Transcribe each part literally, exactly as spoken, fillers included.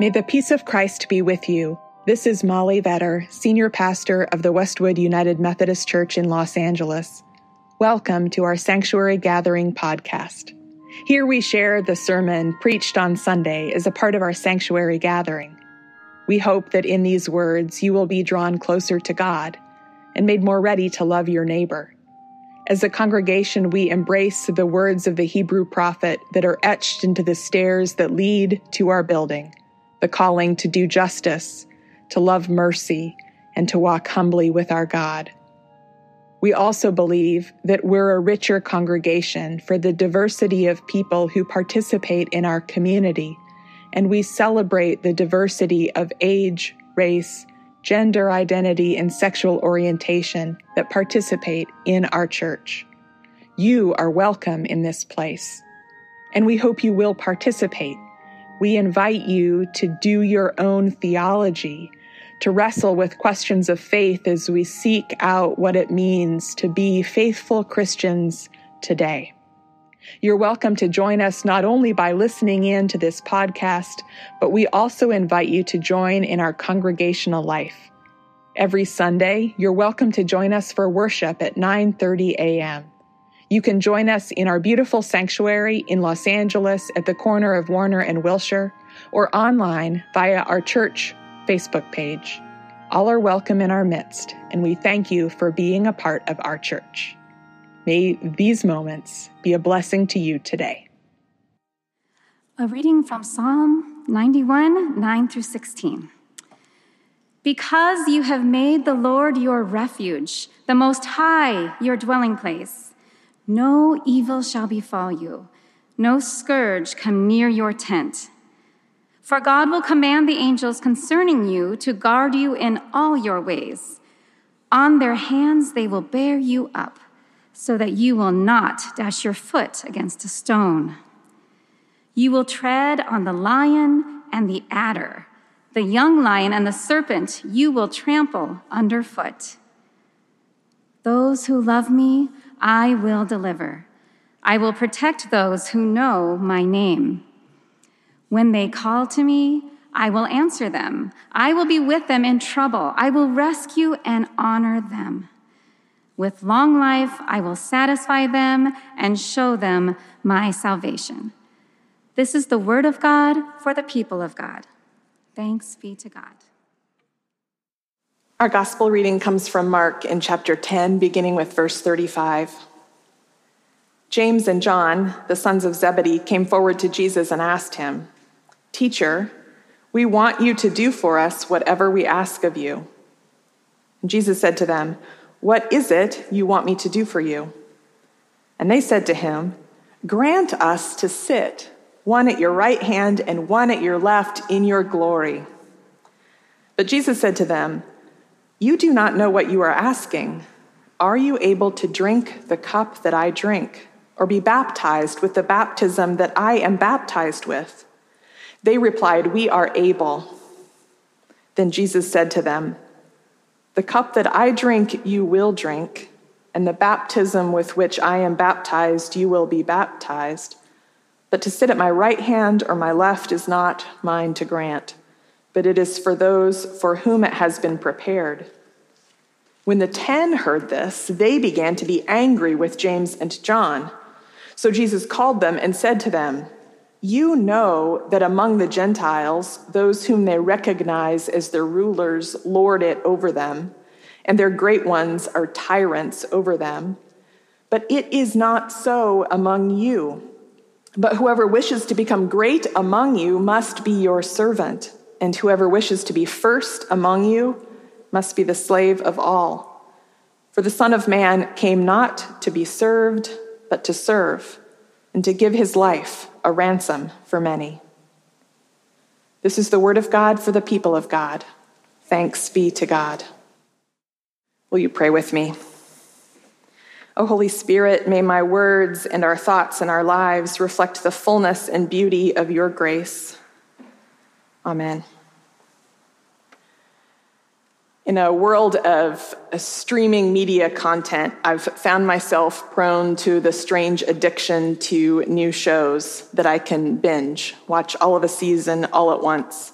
May the peace of Christ be with you. This is Molly Vetter, Senior Pastor of the Westwood United Methodist Church in Los Angeles. Welcome to our Sanctuary Gathering podcast. Here we share the sermon preached on Sunday as a part of our Sanctuary Gathering. We hope that in these words you will be drawn closer to God and made more ready to love your neighbor. As a congregation, we embrace the words of the Hebrew prophet that are etched into the stairs that lead to our building, the calling to do justice, to love mercy, and to walk humbly with our God. We also believe that we're a richer congregation for the diversity of people who participate in our community, and we celebrate the diversity of age, race, gender identity, and sexual orientation that participate in our church. You are welcome in this place, and we hope you will participate. We invite you to do your own theology, to wrestle with questions of faith as we seek out what it means to be faithful Christians today. You're welcome to join us not only by listening in to this podcast, but we also invite you to join in our congregational life. Every Sunday, you're welcome to join us for worship at nine thirty a.m. You can join us in our beautiful sanctuary in Los Angeles at the corner of Warner and Wilshire, or online via our church Facebook page. All are welcome in our midst, and we thank you for being a part of our church. May these moments be a blessing to you today. A reading from Psalm ninety-one, nine through sixteen. Because you have made the Lord your refuge, the Most High your dwelling place, no evil shall befall you, no scourge come near your tent. For God will command the angels concerning you to guard you in all your ways. On their hands they will bear you up, so that you will not dash your foot against a stone. You will tread on the lion and the adder, the young lion and the serpent you will trample underfoot. Those who love me, I will deliver. I will protect those who know my name. When they call to me, I will answer them. I will be with them in trouble. I will rescue and honor them. With long life, I will satisfy them and show them my salvation. This is the word of God for the people of God. Thanks be to God. Our gospel reading comes from Mark in chapter ten, beginning with verse thirty-five. James and John, the sons of Zebedee, came forward to Jesus and asked him, "Teacher, we want you to do for us whatever we ask of you." And Jesus said to them, "What is it you want me to do for you?" And they said to him, "Grant us to sit, one at your right hand and one at your left in your glory." But Jesus said to them, "You do not know what you are asking. Are you able to drink the cup that I drink, or be baptized with the baptism that I am baptized with?" They replied, "We are able." Then Jesus said to them, "The cup that I drink you will drink, and the baptism with which I am baptized you will be baptized. But to sit at my right hand or my left is not mine to grant, but it is for those for whom it has been prepared." When the ten heard this, they began to be angry with James and John. So Jesus called them and said to them, "You know that among the Gentiles, those whom they recognize as their rulers lord it over them, and their great ones are tyrants over them. But it is not so among you. But whoever wishes to become great among you must be your servant, and whoever wishes to be first among you must be the slave of all. For the Son of Man came not to be served, but to serve, and to give his life a ransom for many." This is the word of God for the people of God. Thanks be to God. Will you pray with me? O Holy Spirit, may my words and our thoughts and our lives reflect the fullness and beauty of your grace. Amen. In a world of streaming media content, I've found myself prone to the strange addiction to new shows that I can binge, watch all of a season all at once.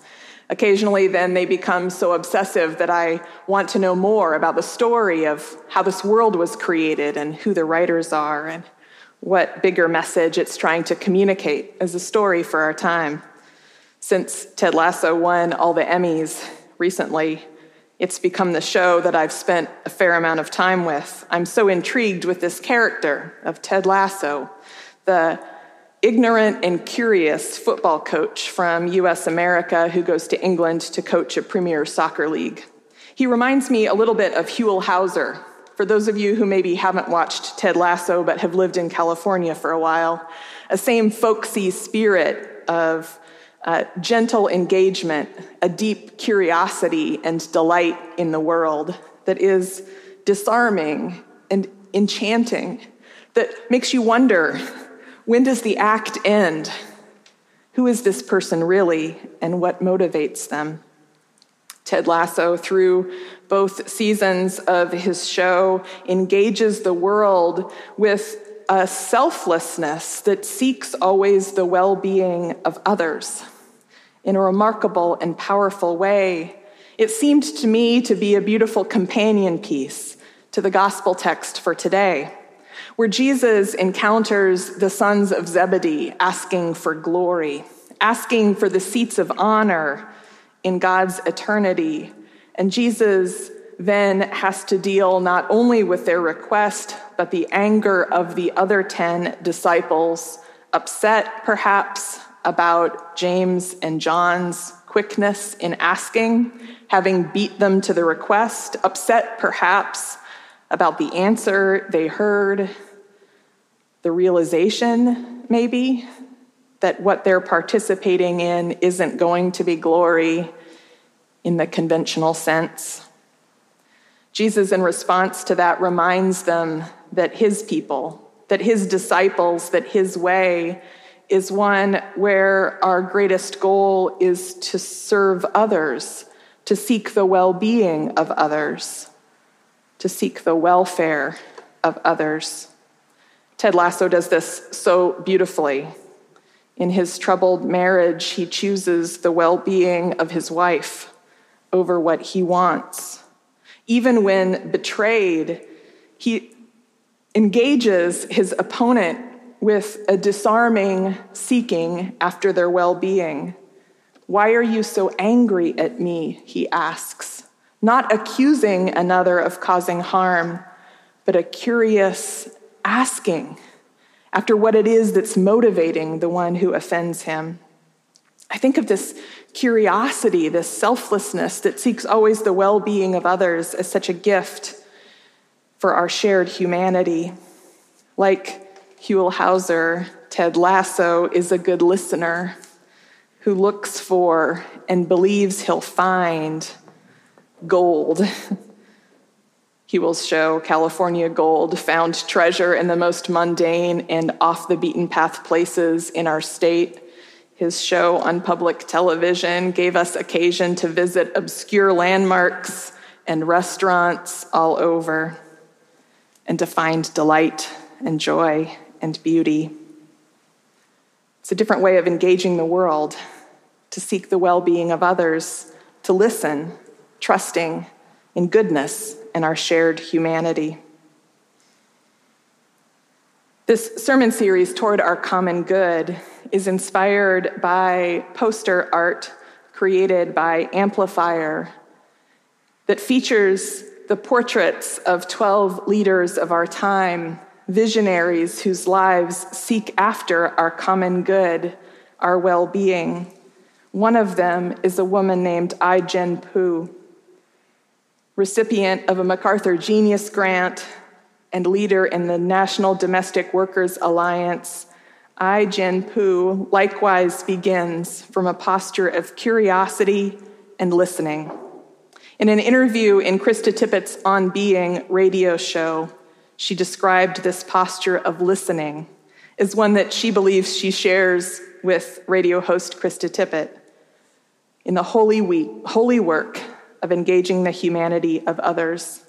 Occasionally, then, they become so obsessive that I want to know more about the story of how this world was created and who the writers are and what bigger message it's trying to communicate as a story for our time. Since Ted Lasso won all the Emmys recently, it's become the show that I've spent a fair amount of time with. I'm so intrigued with this character of Ted Lasso, the ignorant and curious football coach from U S America who goes to England to coach a premier soccer league. He reminds me a little bit of Huell Hauser. For those of you who maybe haven't watched Ted Lasso but have lived in California for a while, a same folksy spirit of uh, gentle engagement, a deep curiosity and delight in the world that is disarming and enchanting, that makes you wonder, when does the act end? Who is this person really, and what motivates them? Ted Lasso, through both seasons of his show, engages the world with a selflessness that seeks always the well-being of others in a remarkable and powerful way. It seemed to me to be a beautiful companion piece to the gospel text for today, where Jesus encounters the sons of Zebedee asking for glory, asking for the seats of honor in God's eternity. And Jesus then has to deal not only with their request, but the anger of the other ten disciples, upset perhaps about James and John's quickness in asking, having beat them to the request, upset perhaps about the answer they heard, the realization, maybe, that what they're participating in isn't going to be glory in the conventional sense. Jesus, in response to that, reminds them that his people, that his disciples, that his way is one where our greatest goal is to serve others, to seek the well-being of others, to seek the welfare of others. Ted Lasso does this so beautifully. In his troubled marriage, he chooses the well-being of his wife over what he wants. Even when betrayed, he engages his opponent with a disarming seeking after their well-being. "Why are you so angry at me?" he asks, not accusing another of causing harm, but a curious asking after what it is that's motivating the one who offends him. I think of this curiosity, this selflessness that seeks always the well-being of others as such a gift for our shared humanity. Like Huell Hauser, Ted Lasso is a good listener who looks for and believes he'll find gold. Huell's show, California Gold, found treasure in the most mundane and off-the-beaten-path places in our state. His show on public television gave us occasion to visit obscure landmarks and restaurants all over, and to find delight and joy and beauty. It's a different way of engaging the world, to seek the well-being of others, to listen, trusting in goodness and our shared humanity. This sermon series, Toward Our Common Good, is inspired by poster art created by Amplifier that features the portraits of twelve leaders of our time, visionaries whose lives seek after our common good, our well-being. One of them is a woman named Ai-jen Poo, recipient of a MacArthur Genius Grant and leader in the National Domestic Workers Alliance. Ai-jen Poo likewise begins from a posture of curiosity and listening. In an interview in Krista Tippett's On Being radio show, she described this posture of listening as one that she believes she shares with radio host Krista Tippett in the holy week, holy work of engaging the humanity of others.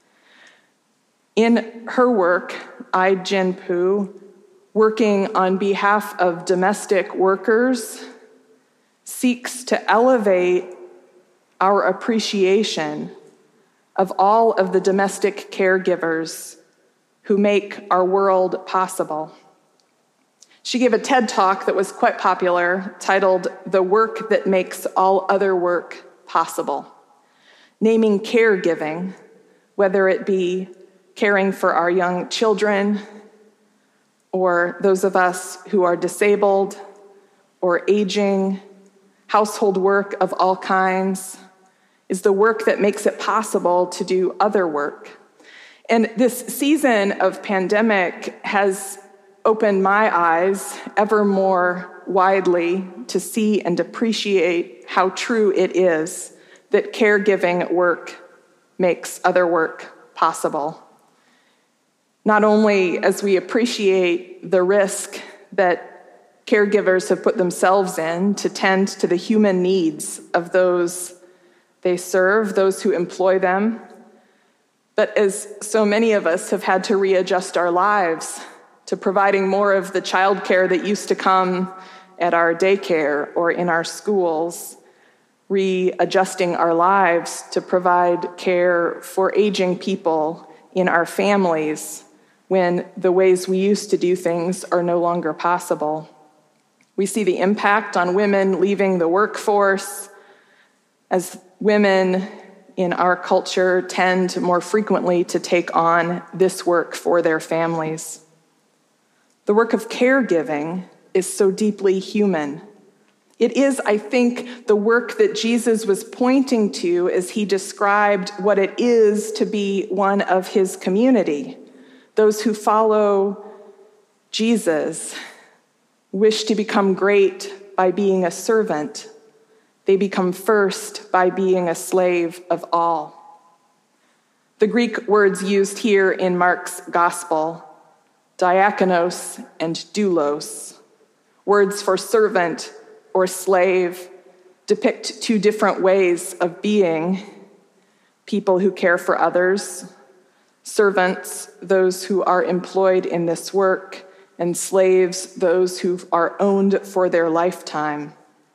In her work, Ai-jen Poo, working on behalf of domestic workers, seeks to elevate our appreciation of all of the domestic caregivers who make our world possible. She gave a TED Talk that was quite popular, titled "The Work That Makes All Other Work Possible," naming caregiving, whether it be caring for our young children, or those of us who are disabled or aging, household work of all kinds, is the work that makes it possible to do other work. And this season of pandemic has opened my eyes ever more widely to see and appreciate how true it is that caregiving work makes other work possible. Not only as we appreciate the risk that caregivers have put themselves in to tend to the human needs of those they serve, those who employ them, but as so many of us have had to readjust our lives to providing more of the childcare that used to come at our daycare or in our schools, readjusting our lives to provide care for aging people in our families when the ways we used to do things are no longer possible. We see the impact on women leaving the workforce as women in our culture tend more frequently to take on this work for their families. The work of caregiving is so deeply human. It is, I think, the work that Jesus was pointing to as he described what it is to be one of his community. Those who follow Jesus wish to become great by being a servant. They become first by being a slave of all. The Greek words used here in Mark's gospel, diakonos and doulos, words for servant or slave, depict two different ways of being: people who care for others, servants, those who are employed in this work, and slaves, those who are owned for their lifetime.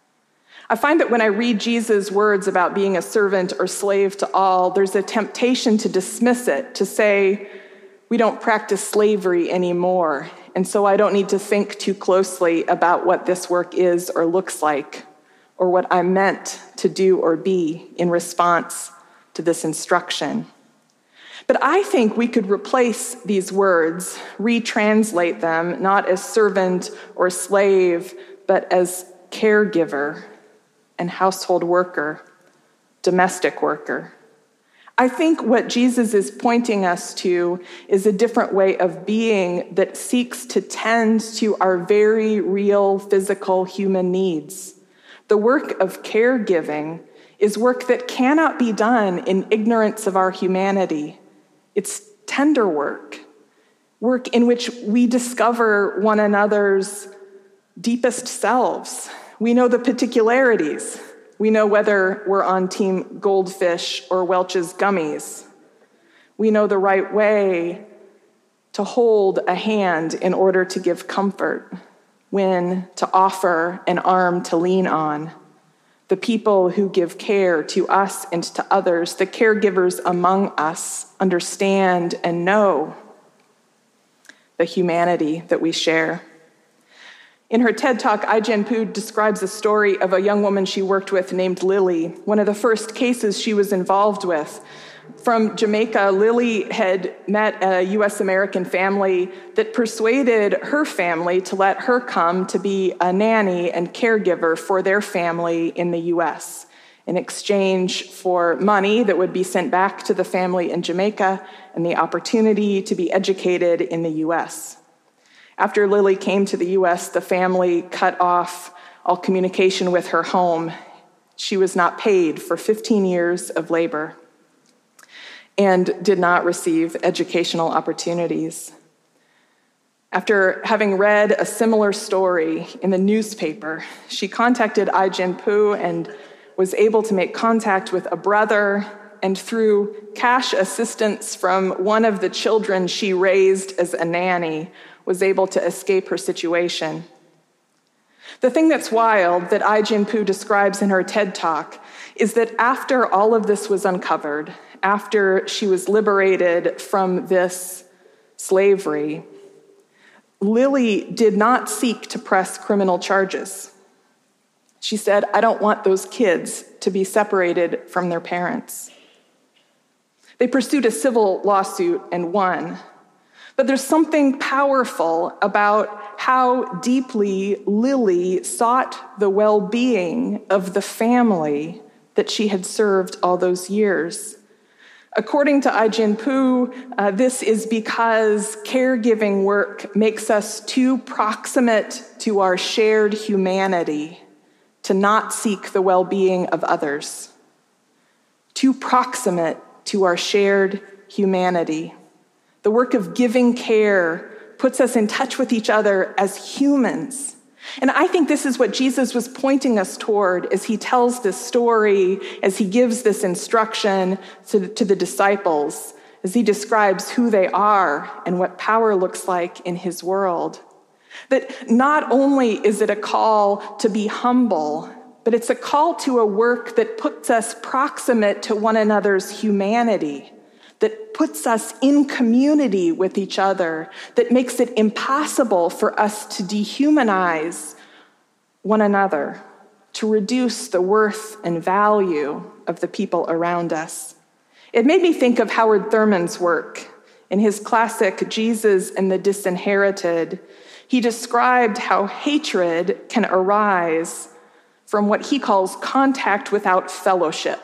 I find that when I read Jesus' words about being a servant or slave to all, there's a temptation to dismiss it, to say, we don't practice slavery anymore, and so I don't need to think too closely about what this work is or looks like, or what I'm meant to do or be in response to this instruction. But I think we could replace these words, retranslate them, not as servant or slave, but as caregiver and household worker, domestic worker. I think what Jesus is pointing us to is a different way of being that seeks to tend to our very real physical human needs. The work of caregiving is work that cannot be done in ignorance of our humanity. It's tender work, work in which we discover one another's deepest selves. We know the particularities. We know whether we're on Team Goldfish or Welch's Gummies. We know the right way to hold a hand in order to give comfort, when to offer an arm to lean on. The people who give care to us and to others, the caregivers among us, understand and know the humanity that we share. In her TED Talk, Ai-jen Poo describes a story of a young woman she worked with named Lily, one of the first cases she was involved with. From Jamaica, Lily had met a U S American family that persuaded her family to let her come to be a nanny and caregiver for their family in the U S in exchange for money that would be sent back to the family in Jamaica and the opportunity to be educated in the U S After Lily came to the U S, the family cut off all communication with her home. She was not paid for fifteen years of labor and did not receive educational opportunities. After having read a similar story in the newspaper, she contacted Ai-jen Poo and was able to make contact with a brother, and through cash assistance from one of the children she raised as a nanny, was able to escape her situation. The thing that's wild that Ai Jinpu describes in her TED Talk is that after all of this was uncovered, after she was liberated from this slavery, Lily did not seek to press criminal charges. She said, I don't want those kids to be separated from their parents. They pursued a civil lawsuit and won. But there's something powerful about how deeply Lily sought the well-being of the family that she had served all those years. According to Ai Jinpu, uh, this is because caregiving work makes us too proximate to our shared humanity to not seek the well-being of others. Too proximate to our shared humanity. The work of giving care puts us in touch with each other as humans. And I think this is what Jesus was pointing us toward as he tells this story, as he gives this instruction to, to the disciples, as he describes who they are and what power looks like in his world. That not only is it a call to be humble, but it's a call to a work that puts us proximate to one another's humanity, that puts us in community with each other, that makes it impossible for us to dehumanize one another, to reduce the worth and value of the people around us. It made me think of Howard Thurman's work. In his classic, Jesus and the Disinherited, he described how hatred can arise from what he calls contact without fellowship.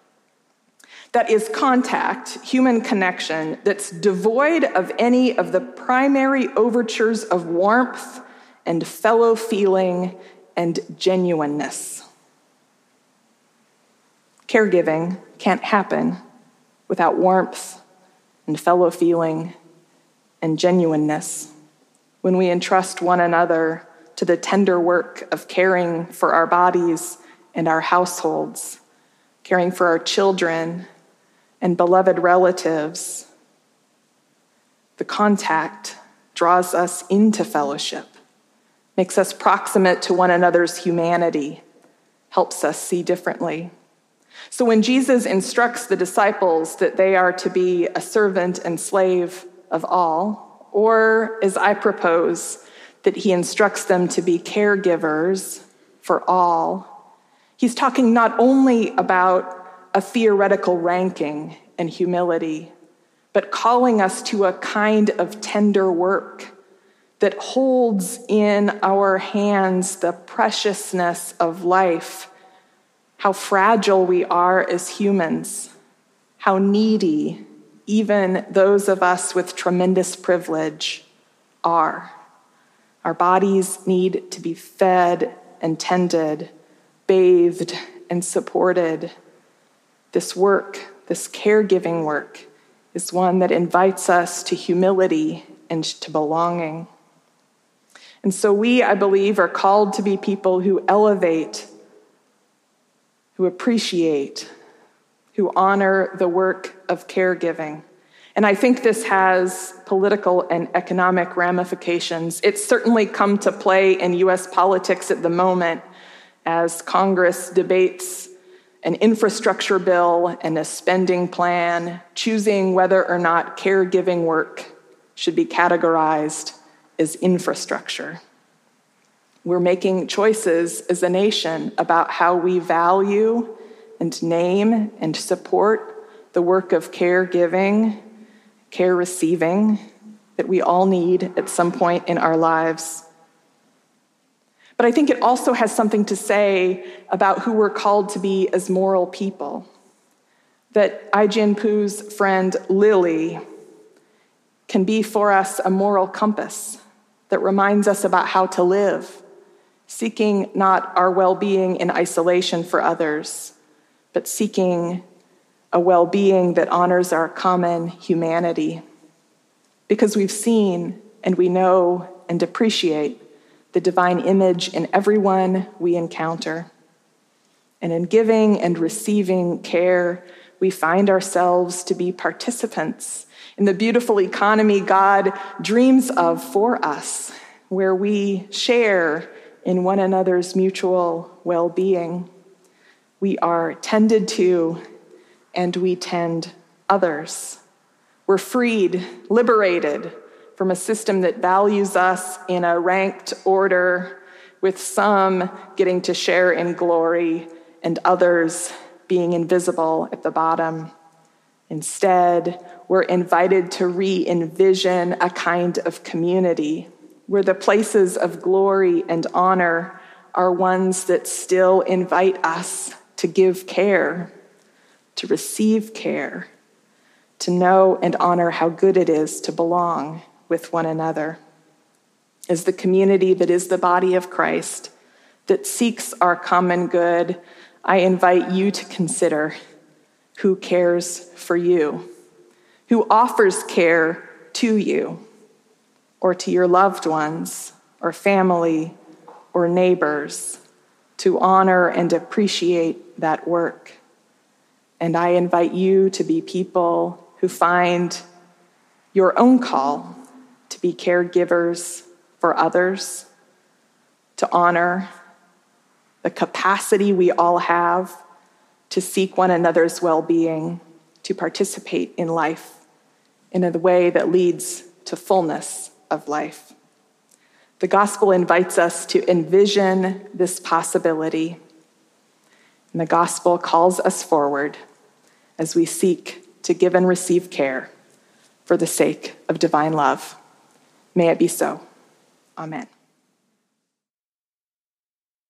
That is contact, human connection, that's devoid of any of the primary overtures of warmth and fellow feeling and genuineness. Caregiving can't happen without warmth and fellow feeling and genuineness. When we entrust one another to the tender work of caring for our bodies and our households, caring for our children and beloved relatives, the contact draws us into fellowship, makes us proximate to one another's humanity, helps us see differently. So when Jesus instructs the disciples that they are to be a servant and slave of all, or as I propose, that he instructs them to be caregivers for all, he's talking not only about a theoretical ranking and humility, but calling us to a kind of tender work that holds in our hands the preciousness of life, how fragile we are as humans, how needy even those of us with tremendous privilege are. Our bodies need to be fed and tended, bathed and supported. This work, this caregiving work, is one that invites us to humility and to belonging. And so we, I believe, are called to be people who elevate, who appreciate, who honor the work of caregiving. And I think this has political and economic ramifications. It's certainly come to play in U S politics at the moment as Congress debates an infrastructure bill and a spending plan, choosing whether or not caregiving work should be categorized as infrastructure. We're making choices as a nation about how we value and name and support the work of caregiving, care receiving, that we all need at some point in our lives. But I think it also has something to say about who we're called to be as moral people. That Ai Jinpu's friend Lily can be for us a moral compass that reminds us about how to live, seeking not our well-being in isolation for others, but seeking a well-being that honors our common humanity. Because we've seen and we know and appreciate the divine image in everyone we encounter. And in giving and receiving care, we find ourselves to be participants in the beautiful economy God dreams of for us, where we share in one another's mutual well-being. We are tended to, and we tend others. We're freed, liberated from a system that values us in a ranked order, with some getting to share in glory and others being invisible at the bottom. Instead, we're invited to re-envision a kind of community where the places of glory and honor are ones that still invite us to give care, to receive care, to know and honor how good it is to belong with one another. As the community that is the body of Christ, that seeks our common good, I invite you to consider who cares for you, who offers care to you, or to your loved ones, or family, or neighbors, to honor and appreciate that work. And I invite you to be people who find your own call to be caregivers for others, to honor the capacity we all have to seek one another's well-being, to participate in life in a way that leads to fullness of life. The gospel invites us to envision this possibility, and the gospel calls us forward as we seek to give and receive care for the sake of divine love. May it be so. Amen.